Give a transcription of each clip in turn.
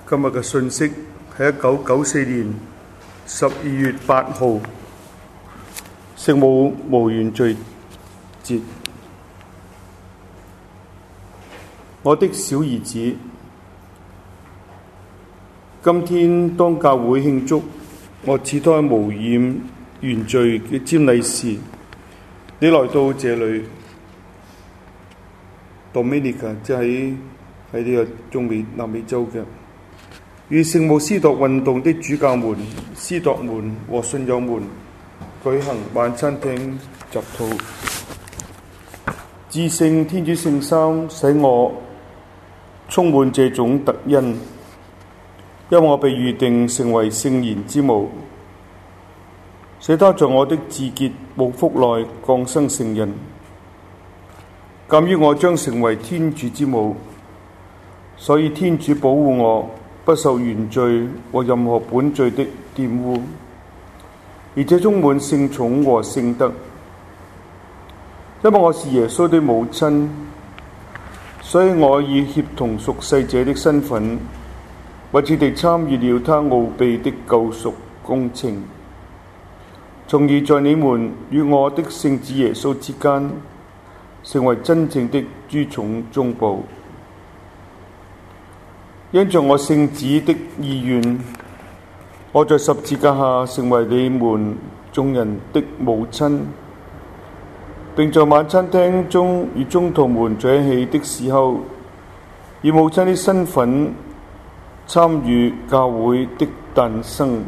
今日嘅信息係1994年12月8號，聖母無原罪節。我的小兒子，今天當教會慶祝我賜胎無染原罪嘅瞻禮時，你來到這裏 Dominica， 即係喺呢個中美南美洲嘅，與聖母司鐸運動的主教們、司鐸們和信友們舉行晚餐廳集禱。至聖天主聖三使我充滿這種特恩，因為我被預定成為聖賢之母，使他在我的自潔母腹內降生成人。鑒於我將成為天主之母，所以天主保護我不受原罪和任何本罪的玷污，而且充滿聖寵和聖德。因為我是耶穌的母親，所以我以協同屬世者的身份，密切地參與了他奧秘的救贖工程，從而在你們與我的聖子耶穌之間，成為真正的諸寵中保。因着我聖子的意願，我在十字架下成為你們眾人的母親，並在晚餐廳中與宗徒們在一起的時候，以母親的身份參與教會的誕生。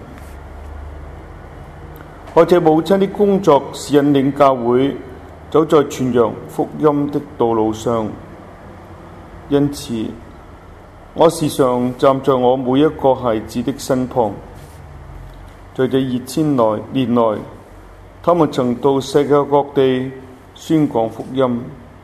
我這母親的工作是引領教會走在傳揚福音的道路上，因此我時常站在我每一個孩子的身旁。在這2000年來，他們曾到世界各地宣講福音。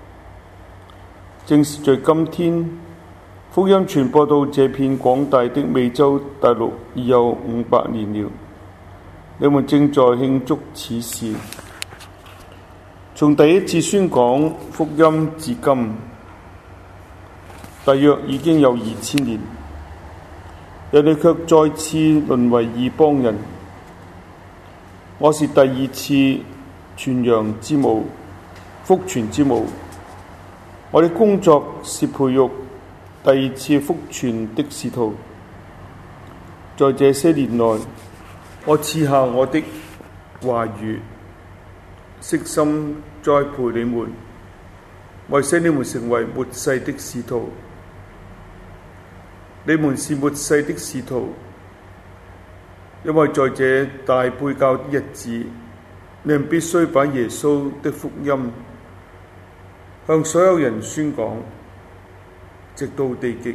正是在今天，福音傳播到這片廣大的美洲大陸已有500年了。你們正在慶祝此事。從第一次宣講福音至今，大約已經有2000年，人哋卻再次淪為異邦人。我是第二次傳揚之母，福傳之母。我的工作是培育第二次福傳的使徒。在這些年來，我賜下我的話語，悉心栽培你們，為使你們成為末世的使徒。你們是末世的使徒，因為在這大背教的日子，你們必須把耶穌的福音向所有人宣講，直到地極。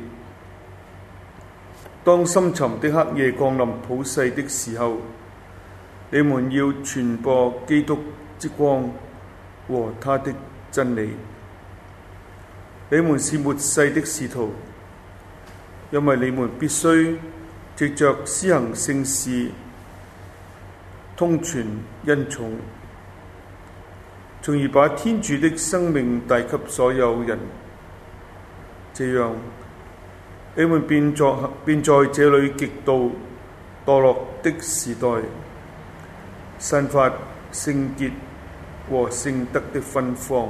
當深沉的黑夜降臨普世的時候，你們要傳播基督之光和他的真理。你們是末世的使徒，因為你們必須藉着施行聖事，通傳恩寵，從而把天主的生命帶給所有人。這樣，你們便在這裏極度墮落的時代，散發聖潔和聖德的芬芳。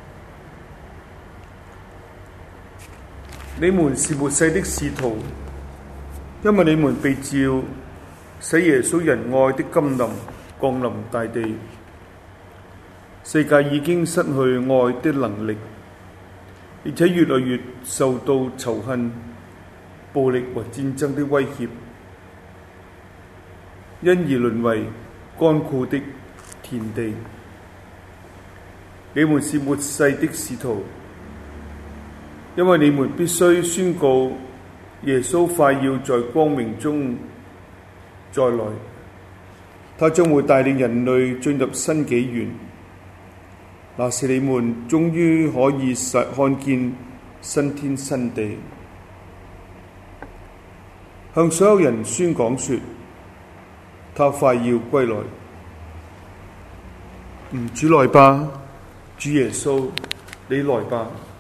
你們是末世的使徒，因為你們被召使耶穌仁愛的甘霖降臨大地。世界已經失去愛的能力，而且越來越受到仇恨、暴力和戰爭的威脅，因而淪為乾枯的田地。你們是末世的使徒，因為你們必須宣告耶穌快要在光明中再來，他將會帶領人類進入新紀元。那時你們終於可以看見新天新地，向所有人宣講說，他快要歸來。主來吧，主耶穌，你來吧。